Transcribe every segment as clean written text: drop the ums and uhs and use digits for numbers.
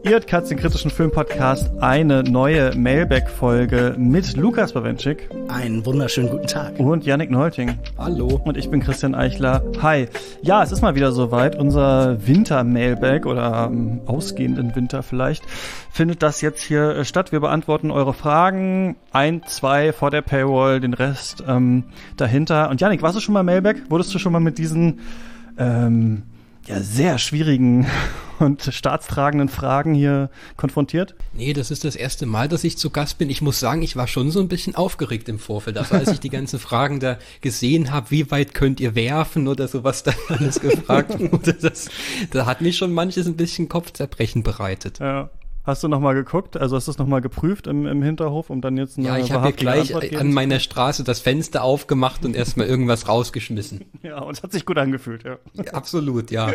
Ihr hört Katz, den kritischen Filmpodcast, eine neue Mailback-Folge mit Lukas Bawenschik. Einen wunderschönen guten Tag. Und Yannick Nolting. Hallo. Und ich bin Christian Eichler. Hi. Ja, es ist mal wieder soweit. Unser Winter-Mailback oder ausgehenden Winter vielleicht findet das jetzt hier statt. Wir beantworten eure Fragen. 1, 2 vor der Paywall, den Rest dahinter. Und Yannick, warst du schon mal Mailback? Wurdest du schon mal mit diesen sehr schwierigen und staatstragenden Fragen hier konfrontiert? Nee, das ist das erste Mal, dass ich zu Gast bin. Ich muss sagen, ich war schon so ein bisschen aufgeregt im Vorfeld. Also als ich die ganzen Fragen da gesehen habe, wie weit könnt ihr werfen oder sowas da alles gefragt wurde, da hat mich schon manches ein bisschen Kopfzerbrechen bereitet. Ja. Hast du nochmal geguckt? Also hast du es nochmal geprüft im Hinterhof, um dann jetzt eine Ja, ich habe hier gleich Antwort an meiner Straße das Fenster aufgemacht und erstmal irgendwas rausgeschmissen. Ja, und es hat sich gut angefühlt, ja. Ja, absolut, ja.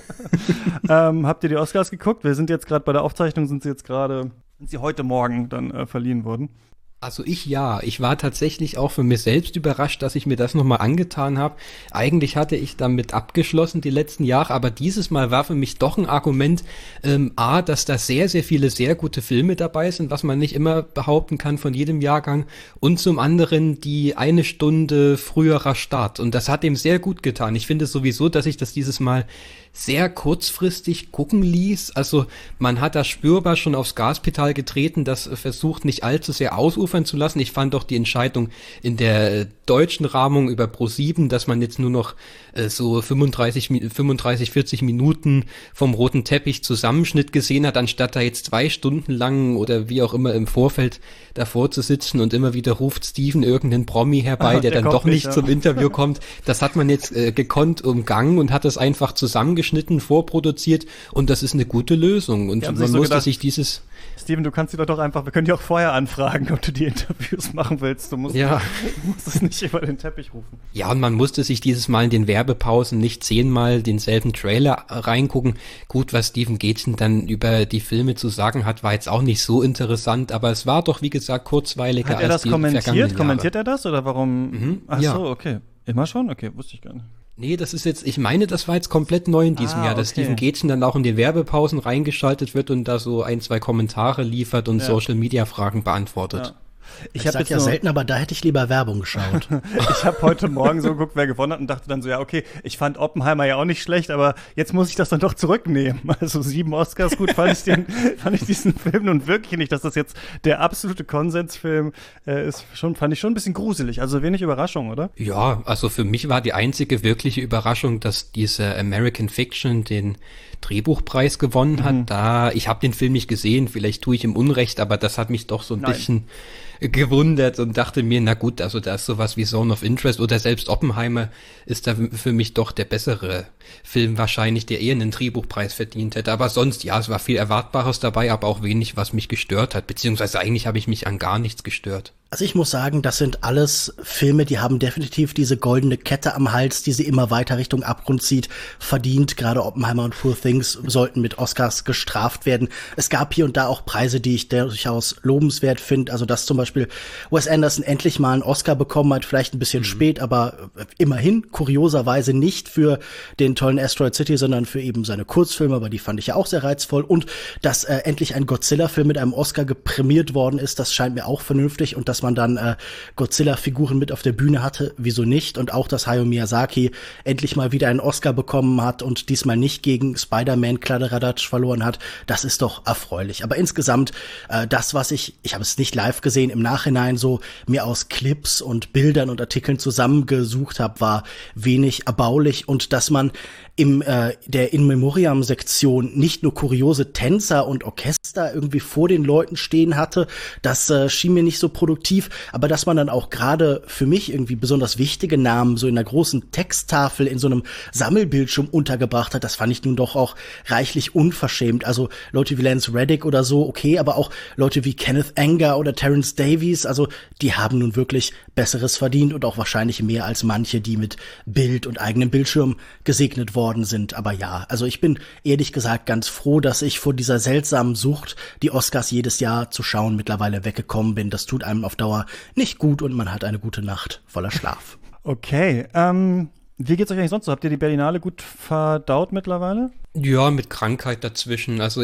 Habt ihr die Oscars geguckt? Wir sind jetzt gerade bei der Aufzeichnung, sind sie heute Morgen dann verliehen worden? Also ich war tatsächlich auch für mich selbst überrascht, dass ich mir das nochmal angetan habe. Eigentlich hatte ich damit abgeschlossen die letzten Jahre, aber dieses Mal war für mich doch ein Argument, dass da sehr, sehr viele sehr gute Filme dabei sind, was man nicht immer behaupten kann von jedem Jahrgang, und zum anderen die 1 Stunde früherer Start, und das hat ihm sehr gut getan. Ich finde sowieso, dass ich das dieses Mal sehr kurzfristig gucken ließ. Also man hat da spürbar schon aufs Gaspedal getreten, das versucht nicht allzu sehr ausufern zu lassen. Ich fand doch die Entscheidung in der deutschen Rahmung über Pro7, dass man jetzt nur noch so 35, 40 Minuten vom roten Teppich Zusammenschnitt gesehen hat, anstatt da jetzt 2 Stunden lang oder wie auch immer im Vorfeld davor zu sitzen und immer wieder ruft Steven irgendeinen Promi herbei, der dann doch nicht zum Interview kommt. Das hat man jetzt gekonnt umgangen und hat das einfach zusammengeschnitten, vorproduziert, und das ist eine gute Lösung. Und man musste sich dieses... Steven, du kannst sie doch einfach, wir können dich auch vorher anfragen, ob du die Interviews machen willst. Du musst es nicht über den Teppich rufen. Ja, und man musste sich dieses Mal in den Werbepausen nicht 10-mal denselben Trailer reingucken. Gut, was Steven Gätchen dann über die Filme zu sagen hat, war jetzt auch nicht so interessant, aber es war doch, wie gesagt, kurzweiliger als die vergangenen Jahre. Hat er das kommentiert? Kommentiert er das oder warum? Mhm, Ach so, okay. Immer schon? Okay, wusste ich gar nicht. Nee, das ist jetzt, ich meine, das war jetzt komplett neu in diesem Jahr, dass Steven Gätchen dann auch in den Werbepausen reingeschaltet wird und da so 1, 2 Kommentare liefert und Social-Media-Fragen beantwortet. Ja. Ich sag ja selten, aber da hätte ich lieber Werbung geschaut. Ich habe heute Morgen so geguckt, wer gewonnen hat, und dachte dann so, ja, okay, ich fand Oppenheimer ja auch nicht schlecht, aber jetzt muss ich das dann doch zurücknehmen. Also 7 Oscars, gut, fand ich diesen Film nun wirklich nicht, dass das jetzt der absolute Konsensfilm ist. Fand ich schon ein bisschen gruselig, also wenig Überraschung, oder? Ja, also für mich war die einzige wirkliche Überraschung, dass diese American Fiction den Drehbuchpreis gewonnen hat. Ich habe den Film nicht gesehen, vielleicht tue ich ihm Unrecht, aber das hat mich doch so ein bisschen gewundert und dachte mir, na gut, also da ist sowas wie Zone of Interest oder selbst Oppenheimer ist da für mich doch der bessere Film wahrscheinlich, der eher einen Drehbuchpreis verdient hätte. Aber sonst, ja, es war viel Erwartbares dabei, aber auch wenig, was mich gestört hat, beziehungsweise eigentlich habe ich mich an gar nichts gestört. Also ich muss sagen, das sind alles Filme, die haben definitiv diese goldene Kette am Hals, die sie immer weiter Richtung Abgrund zieht, verdient. Gerade Oppenheimer und Poor Things sollten mit Oscars gestraft werden. Es gab hier und da auch Preise, die ich durchaus lobenswert finde. Also dass zum Beispiel Wes Anderson endlich mal einen Oscar bekommen hat, vielleicht ein bisschen spät, aber immerhin, kurioserweise nicht für den tollen Asteroid City, sondern für eben seine Kurzfilme, aber die fand ich ja auch sehr reizvoll. Und dass endlich ein Godzilla-Film mit einem Oscar geprämiert worden ist, das scheint mir auch vernünftig. Und dass man dann Godzilla-Figuren mit auf der Bühne hatte, wieso nicht? Und auch, dass Hayao Miyazaki endlich mal wieder einen Oscar bekommen hat und diesmal nicht gegen Spider-Man Kladderadatsch verloren hat, das ist doch erfreulich. Aber insgesamt, das, was ich habe es nicht live gesehen, im Nachhinein so mir aus Clips und Bildern und Artikeln zusammengesucht habe, war wenig erbaulich. Und dass man der In-Memoriam-Sektion nicht nur kuriose Tänzer und Orchester irgendwie vor den Leuten stehen hatte, das schien mir nicht so produktiv, aber dass man dann auch gerade für mich irgendwie besonders wichtige Namen so in einer großen Texttafel in so einem Sammelbildschirm untergebracht hat, das fand ich nun doch auch reichlich unverschämt. Also Leute wie Lance Reddick oder so, okay, aber auch Leute wie Kenneth Anger oder Terence Davies, also die haben nun wirklich Besseres verdient und auch wahrscheinlich mehr als manche, die mit Bild und eigenem Bildschirm gesegnet worden sind. Aber ja, also ich bin ehrlich gesagt ganz froh, dass ich vor dieser seltsamen Sucht, die Oscars jedes Jahr zu schauen, mittlerweile weggekommen bin. Das tut einem auf Dauer nicht gut und man hat eine gute Nacht voller Schlaf. Okay, wie geht's euch eigentlich sonst so? Habt ihr die Berlinale gut verdaut mittlerweile? Ja, mit Krankheit dazwischen. Also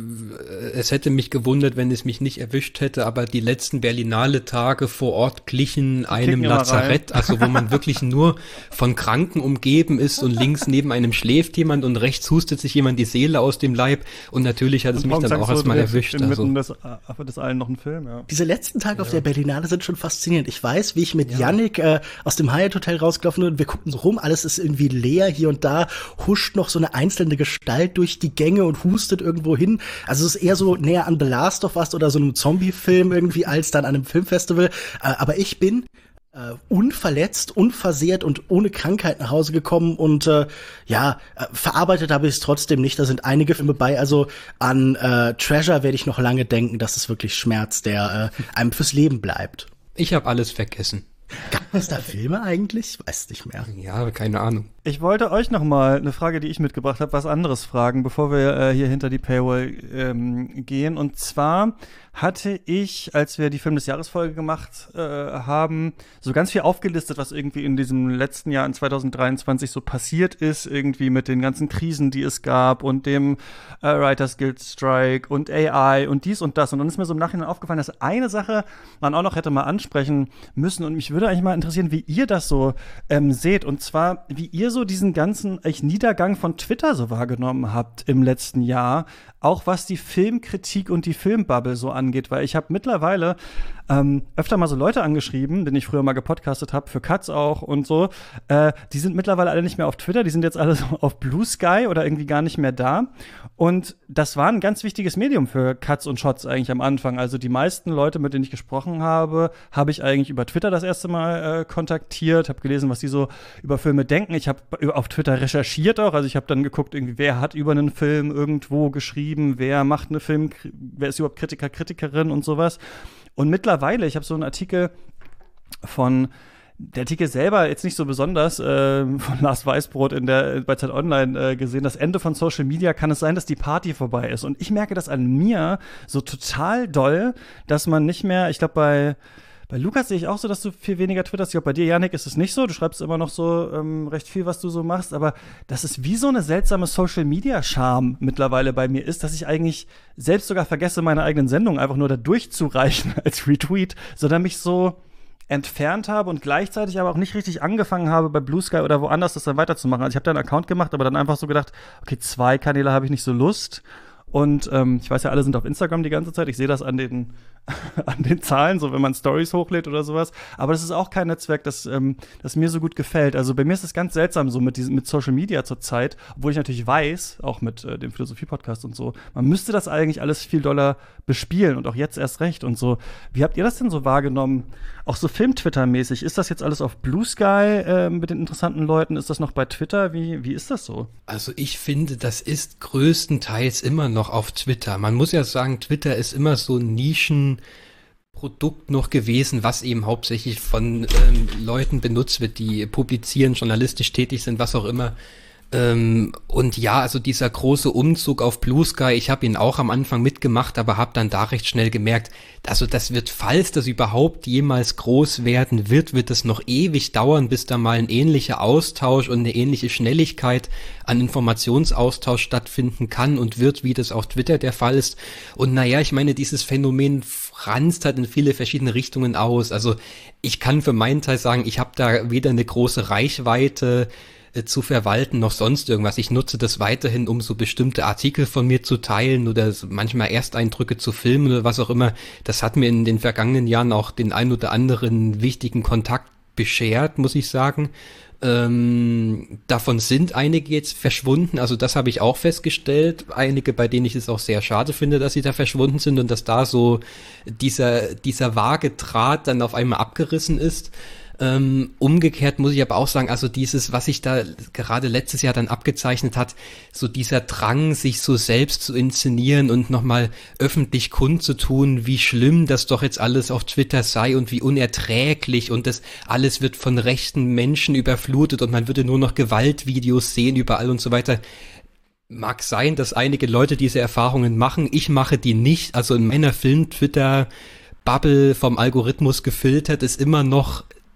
es hätte mich gewundert, wenn es mich nicht erwischt hätte, aber die letzten Berlinale-Tage vor Ort glichen einem Lazarett, also wo man wirklich nur von Kranken umgeben ist und links neben einem schläft jemand und rechts hustet sich jemand die Seele aus dem Leib und natürlich hat es mich dann auch erstmal erwischt. Inmitten des allen noch ein Film, ja. Diese letzten Tage auf der Berlinale sind schon faszinierend. Ich weiß, wie ich mit Yannick aus dem Hyatt Hotel rausgelaufen bin und wir guckten so rum, alles ist irgendwie leer, hier und da huscht noch so eine einzelne Gestalt durch die Gänge und hustet irgendwo hin. Also es ist eher so näher an The Last of Us oder so einem Zombie-Film irgendwie als dann an einem Filmfestival. Aber ich bin unverletzt, unversehrt und ohne Krankheit nach Hause gekommen und verarbeitet habe ich es trotzdem nicht. Da sind einige Filme bei. Also an Treasure werde ich noch lange denken. Das ist wirklich Schmerz, der einem fürs Leben bleibt. Ich habe alles vergessen. Gab es da Filme eigentlich? Ich weiß nicht mehr. Ja, keine Ahnung. Ich wollte euch noch mal eine Frage, die ich mitgebracht habe, was anderes fragen, bevor wir hier hinter die Paywall gehen. Und zwar hatte ich, als wir die Film des Jahres Folge gemacht haben, so ganz viel aufgelistet, was irgendwie in diesem letzten Jahr in 2023 so passiert ist, irgendwie mit den ganzen Krisen, die es gab und dem Writers Guild Strike und AI und dies und das. Und dann ist mir so im Nachhinein aufgefallen, dass eine Sache man auch noch hätte mal ansprechen müssen. Und mich würde eigentlich mal interessieren, wie ihr das so seht. Und zwar, wie ihr so diesen ganzen Niedergang von Twitter so wahrgenommen habt im letzten Jahr, auch was die Filmkritik und die Filmbubble so angeht, weil ich habe mittlerweile öfter mal so Leute angeschrieben, denen ich früher mal gepodcastet habe, für Katz auch und so, die sind mittlerweile alle nicht mehr auf Twitter, die sind jetzt alle so auf Blue Sky oder irgendwie gar nicht mehr da und das war ein ganz wichtiges Medium für Katz und Shots eigentlich am Anfang, also die meisten Leute, mit denen ich gesprochen habe, habe ich eigentlich über Twitter das erste Mal kontaktiert, habe gelesen, was die so über Filme denken, ich habe auf Twitter recherchiert auch, also ich habe dann geguckt, irgendwie, wer hat über einen Film irgendwo geschrieben, wer macht eine Film, wer ist überhaupt Kritiker, Kritikerin und sowas. Und mittlerweile, ich habe so einen Artikel der Artikel selber jetzt nicht so besonders, von Lars Weißbrot bei Zeit Online gesehen, das Ende von Social Media kann es sein, dass die Party vorbei ist. Und ich merke das an mir so total doll, dass man nicht mehr, ich glaube bei Lukas sehe ich auch so, dass du viel weniger twitterst. Ich glaube, bei dir, Yannick, ist es nicht so. Du schreibst immer noch so recht viel, was du so machst. Aber dass es wie so eine seltsame Social-Media-Charme mittlerweile bei mir ist, dass ich eigentlich selbst sogar vergesse, meine eigenen Sendungen einfach nur da durchzureichen als Retweet, sondern mich so entfernt habe und gleichzeitig aber auch nicht richtig angefangen habe, bei Blue Sky oder woanders das dann weiterzumachen. Also ich habe da einen Account gemacht, aber dann einfach so gedacht, okay, 2 Kanäle habe ich nicht so Lust. Und ich weiß ja, alle sind auf Instagram die ganze Zeit. Ich sehe das an den Zahlen, so wenn man Stories hochlädt oder sowas. Aber das ist auch kein Netzwerk, das mir so gut gefällt. Also bei mir ist es ganz seltsam so mit Social Media zur Zeit, obwohl ich natürlich weiß, auch mit dem Philosophie-Podcast und so, man müsste das eigentlich alles viel doller bespielen und auch jetzt erst recht und so. Wie habt ihr das denn so wahrgenommen? Auch so Film-Twitter-mäßig. Ist das jetzt alles auf Blue Sky mit den interessanten Leuten? Ist das noch bei Twitter? Wie ist das so? Also ich finde, das ist größtenteils immer noch auf Twitter. Man muss ja sagen, Twitter ist immer so ein Nischenprodukt noch gewesen, was eben hauptsächlich von Leuten benutzt wird, die publizieren, journalistisch tätig sind, was auch immer. Und ja, also dieser große Umzug auf Blue Sky, ich habe ihn auch am Anfang mitgemacht, aber habe dann da recht schnell gemerkt, also das wird, falls das überhaupt jemals groß werden wird es noch ewig dauern, bis da mal ein ähnlicher Austausch und eine ähnliche Schnelligkeit an Informationsaustausch stattfinden kann und wird, wie das auf Twitter der Fall ist. Und naja, ich meine, dieses Phänomen franzt halt in viele verschiedene Richtungen aus. Also ich kann für meinen Teil sagen, ich habe da weder eine große Reichweite zu verwalten, noch sonst irgendwas. Ich nutze das weiterhin, um so bestimmte Artikel von mir zu teilen oder manchmal Ersteindrücke zu filmen oder was auch immer. Das hat mir in den vergangenen Jahren auch den ein oder anderen wichtigen Kontakt beschert, muss ich sagen. Davon sind einige jetzt verschwunden, also das habe ich auch festgestellt. Einige, bei denen ich es auch sehr schade finde, dass sie da verschwunden sind und dass da so dieser vage Draht dann auf einmal abgerissen ist. Umgekehrt muss ich aber auch sagen, also dieses, was sich da gerade letztes Jahr dann abgezeichnet hat, so dieser Drang, sich so selbst zu inszenieren und nochmal öffentlich kundzutun, wie schlimm das doch jetzt alles auf Twitter sei und wie unerträglich und das alles wird von rechten Menschen überflutet und man würde nur noch Gewaltvideos sehen überall und so weiter. Mag sein, dass einige Leute diese Erfahrungen machen. Ich mache die nicht. Also in meiner Film-Twitter-Bubble vom Algorithmus gefiltert ist immer noch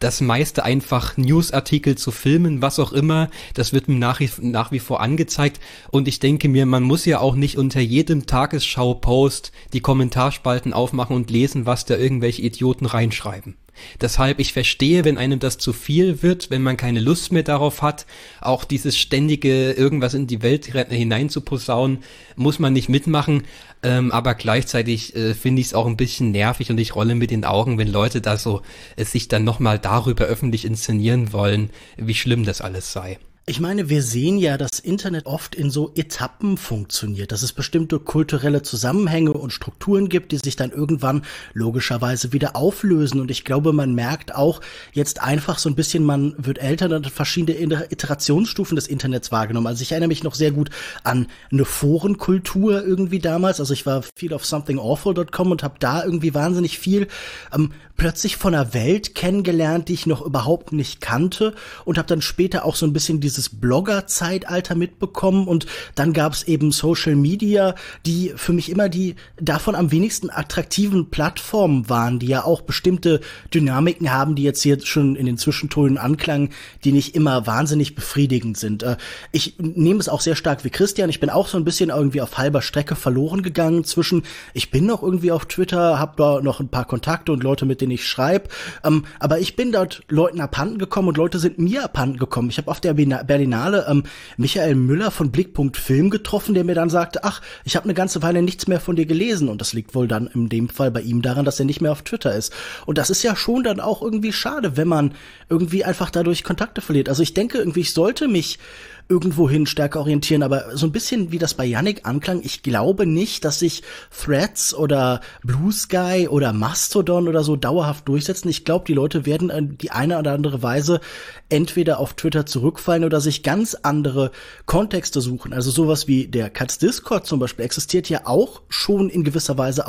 das meiste einfach Newsartikel zu filmen, was auch immer, das wird mir nach wie vor angezeigt und ich denke mir, man muss ja auch nicht unter jedem Tagesschau-Post die Kommentarspalten aufmachen und lesen, was da irgendwelche Idioten reinschreiben. Deshalb, ich verstehe, wenn einem das zu viel wird, wenn man keine Lust mehr darauf hat, auch dieses ständige irgendwas in die Welt hinein zu posaunen, muss man nicht mitmachen, aber gleichzeitig finde ich es auch ein bisschen nervig und ich rolle mit den Augen, wenn Leute da so sich dann nochmal darüber öffentlich inszenieren wollen, wie schlimm das alles sei. Ich meine, wir sehen ja, dass Internet oft in so Etappen funktioniert, dass es bestimmte kulturelle Zusammenhänge und Strukturen gibt, die sich dann irgendwann logischerweise wieder auflösen. Und ich glaube, man merkt auch jetzt einfach so ein bisschen, man wird älter und hat verschiedene Iterationsstufen des Internets wahrgenommen. Also ich erinnere mich noch sehr gut an eine Forenkultur irgendwie damals. Also ich war viel auf somethingawful.com und habe da irgendwie wahnsinnig viel plötzlich von einer Welt kennengelernt, die ich noch überhaupt nicht kannte und habe dann später auch so ein bisschen dieses Blogger-Zeitalter mitbekommen und dann gab es eben Social Media, die für mich immer die davon am wenigsten attraktiven Plattformen waren, die ja auch bestimmte Dynamiken haben, die jetzt hier schon in den Zwischentönen anklangen, die nicht immer wahnsinnig befriedigend sind. Ich nehme es auch sehr stark wie Christian, ich bin auch so ein bisschen irgendwie auf halber Strecke verloren gegangen zwischen, ich bin noch irgendwie auf Twitter, habe da noch ein paar Kontakte und Leute, mit denen ich schreibe, aber ich bin dort Leuten abhanden gekommen und Leute sind mir abhanden gekommen. Ich habe auf der Berlinale Michael Müller von Blickpunkt Film getroffen, der mir dann sagte, ach, ich habe eine ganze Weile nichts mehr von dir gelesen und das liegt wohl dann in dem Fall bei ihm daran, dass er nicht mehr auf Twitter ist. Und das ist ja schon dann auch irgendwie schade, wenn man irgendwie einfach dadurch Kontakte verliert. Also ich denke irgendwie, ich sollte mich irgendwohin stärker orientieren, aber so ein bisschen wie das bei Yannick anklang, ich glaube nicht, dass sich Threads oder Blue Sky oder Mastodon oder so dauerhaft durchsetzen. Ich glaube, die Leute werden die eine oder andere Weise entweder auf Twitter zurückfallen oder sich ganz andere Kontexte suchen. Also sowas wie der Katz Discord zum Beispiel existiert ja auch schon in gewisser Weise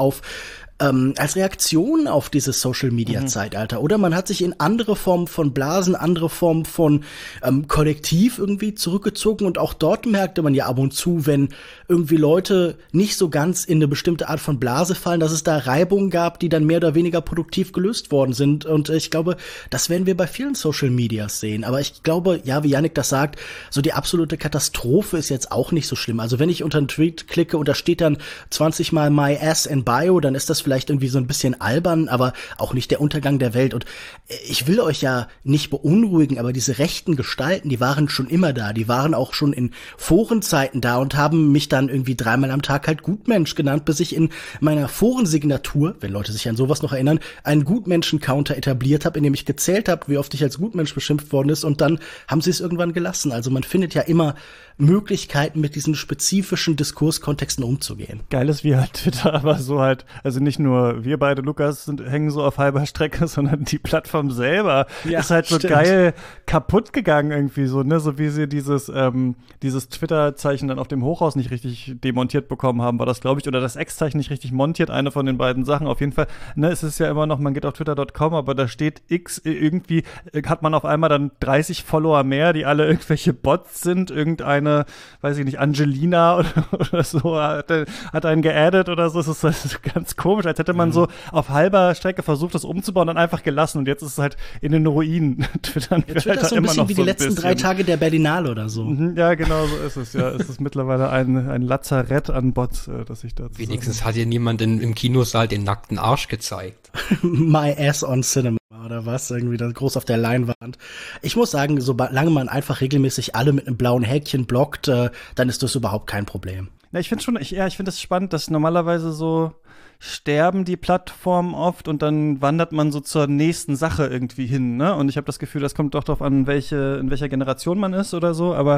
als Reaktion auf dieses Social-Media-Zeitalter. Oder man hat sich in andere Formen von Blasen, andere Formen von Kollektiv irgendwie zurückgezogen und auch dort merkte man ja ab und zu, wenn irgendwie Leute nicht so ganz in eine bestimmte Art von Blase fallen, dass es da Reibungen gab, die dann mehr oder weniger produktiv gelöst worden sind. Und ich glaube, das werden wir bei vielen Social-Medias sehen. Aber ich glaube, ja, wie Yannick das sagt, so die absolute Katastrophe ist jetzt auch nicht so schlimm. Also wenn ich unter einen Tweet klicke und da steht dann 20 Mal my ass in bio, dann ist das vielleicht irgendwie so ein bisschen albern, aber auch nicht der Untergang der Welt. Und ich will euch ja nicht beunruhigen, aber diese rechten Gestalten, die waren schon immer da. Die waren auch schon in Forenzeiten da und haben mich dann irgendwie 3-mal am Tag halt Gutmensch genannt, bis ich in meiner Forensignatur, wenn Leute sich an sowas noch erinnern, einen Gutmenschen-Counter etabliert habe, in dem ich gezählt habe, wie oft ich als Gutmensch beschimpft worden ist und dann haben sie es irgendwann gelassen. Also man findet ja immer Möglichkeiten, mit diesen spezifischen Diskurskontexten umzugehen. Geil ist wie halt Twitter, aber so halt, also nicht nur wir beide, Lukas, hängen so auf halber Strecke, sondern die Plattform selber ist halt so geil kaputt gegangen irgendwie so, ne, so wie sie dieses Twitter-Zeichen dann auf dem Hochhaus nicht richtig demontiert bekommen haben, war das, glaube ich, oder das X-Zeichen nicht richtig montiert, eine von den beiden Sachen. Auf jeden Fall, ne, es ist ja immer noch, man geht auf twitter.com, aber da steht X, irgendwie hat man auf einmal dann 30 Follower mehr, die alle irgendwelche Bots sind, irgendeine, weiß ich nicht, Angelina oder so hat einen geaddet oder so. Es ist halt ganz komisch, als hätte man so auf halber Strecke versucht, das umzubauen und einfach gelassen und jetzt ist es halt in den Ruinen. Twitter ist halt so ein bisschen wie die letzten 3 Tage der Berlinale oder so. Ja, genau so ist es. Ja, es ist mittlerweile ein Lazarett an Bots, das ich da wenigstens hat hier niemand im Kinosaal den nackten Arsch gezeigt. My ass on cinema. Oder was, irgendwie da groß auf der Leinwand. Ich muss sagen, solange man einfach regelmäßig alle mit einem blauen Häkchen blockt, dann ist das überhaupt kein Problem. Ja, ich finde das spannend, dass normalerweise so sterben die Plattformen oft und dann wandert man so zur nächsten Sache irgendwie hin, ne? Und ich habe das Gefühl, das kommt doch darauf an, in welcher Generation man ist oder so, aber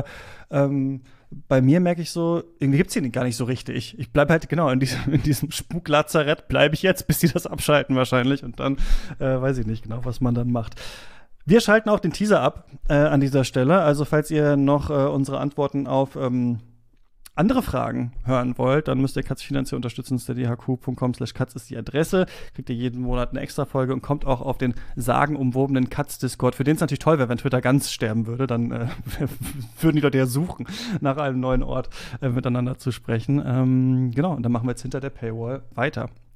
bei mir merke ich so, irgendwie gibt's hier gar nicht so richtig. Ich bleibe halt genau in diesem Spuklazarett bleibe ich jetzt, bis die das abschalten wahrscheinlich und dann weiß ich nicht genau, was man dann macht. Wir schalten auch den Teaser ab an dieser Stelle, also falls ihr noch unsere Antworten auf andere Fragen hören wollt, dann müsst ihr Katz finanziell unterstützen. steadyhq.com/katz ist die Adresse. Kriegt ihr jeden Monat eine extra Folge und kommt auch auf den sagenumwobenen Katz-Discord. Für den es natürlich toll wäre, wenn Twitter ganz sterben würde. Dann würden die Leute ja suchen, nach einem neuen Ort miteinander zu sprechen. Genau, und dann machen wir jetzt hinter der Paywall weiter.